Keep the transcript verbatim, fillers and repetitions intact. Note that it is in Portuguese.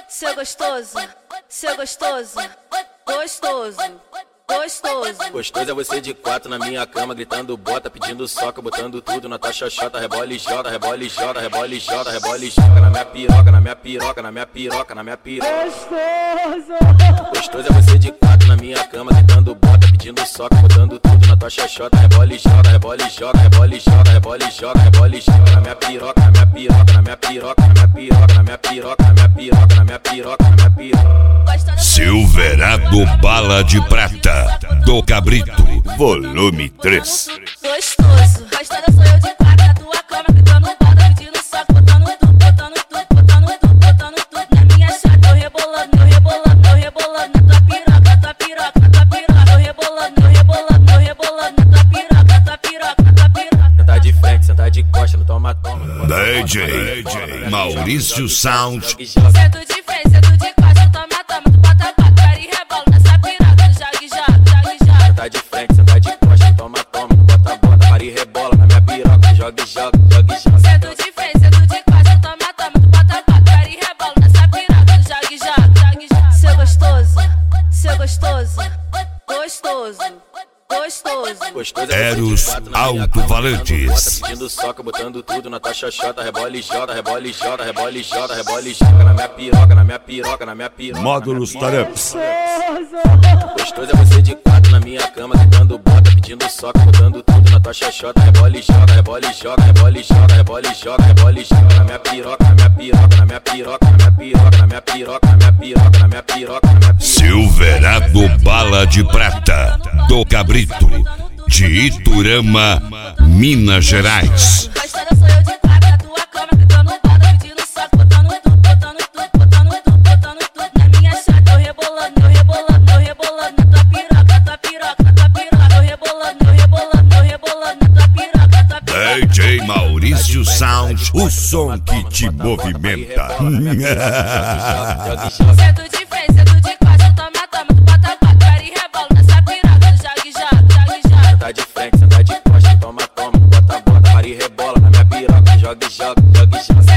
seu gostoso, seu gostoso, gostoso, gostoso. Gostoso é você de quatro na minha cama, gritando bota, pedindo soca, botando tudo na tua xoxota, rebola e jota, rebola e jota, rebola e jota, rebola e joga na minha piroca, na minha piroca, na minha piroca, na minha piroca. Gostoso. Gostoso é você de quatro na minha cama, gritando bota, pedindo soca, botando tudo na tua xoxota, rebola e jota, rebola e joga, rebola e jota, rebola e jota, rebola e joga na minha piroca, na minha piroca, na minha piroca, na minha piroca, na minha piroca, na minha piroca, na minha piroca, na minha piroca. Silverado Bala de Prata, do Cabrito, volume três. Gostoso, gostosa sou eu de quatro na tua cama, gritando bota, pedindo soco, botando tudo, botando tudo, botando tudo, botando tudo na minha chata, eu rebolando, eu rebolando, eu rebolando na tua piroca, na tua piroca, na tua piroca, eu rebolando, eu rebolando, eu rebolando na tua piroca, na tua piroca, na tua piroca. Senta de frente, senta de costa, no toma toma. D J Maurício Sound. Sento de frente, sento de costa, toma toma, tu bota quatro, cara e rebola nessa piroca, jogue, jogue, jogue, jogue. Senta de frente, senta de costa, toma toma, bota bota, para e rebola na minha piroca, jogue, jogue, jogue, jogue. Sento de frente, sento de costa, toma toma, tu bota quatro, cara e rebola nessa piroca, jogue, jogue, jogue, jogue. Seu gostoso, seu gostoso, gostoso, gostoso. Gostoso Eros Alto-Valentes. Pedindo soca, botando tudo na tua xoxota, rebola e jota, rebola e jota, rebola e jota, rebola e joga na minha piroca, na minha piroca, na minha piroca. Módulos Tareps. Gostoso é você de quatro na minha cama, gritando bota, pedindo soca, botando tudo na tua xoxota, rebola e jota, rebola e jota, rebola e jota, rebola e jota, rebola e joga na minha piroca, na minha piroca, na minha piroca, na minha piroca, na minha piroca, na minha piroca, na minha piroca, na minha piroca. Silverado Bala de Prata, do Cabrito, de Iturama, Minas Gerais. Gostosa sou eu de quatro na tua cama, gritando bota, pedindo soco, botando tudo, botando tudo, botando tudo, botando tudo na minha chata, eu rebolando, eu rebolando, eu rebolando na tua piroca, na tua piroca, na tua piroca, eu rebolando, eu rebolando, eu rebolando na tua piroca, na tua piroca. D J Maurício Sound, o som que te movimenta. Sento de frente, sento de costa, toma toma, tu bota quatro, cara e rebola nessa piroca, jogue, jogue, jogue, jogue. Senta de frente, senta de costa, toma toma, bota bota, para e rebola na minha piroca, jogue, jogue, jogue, jogue.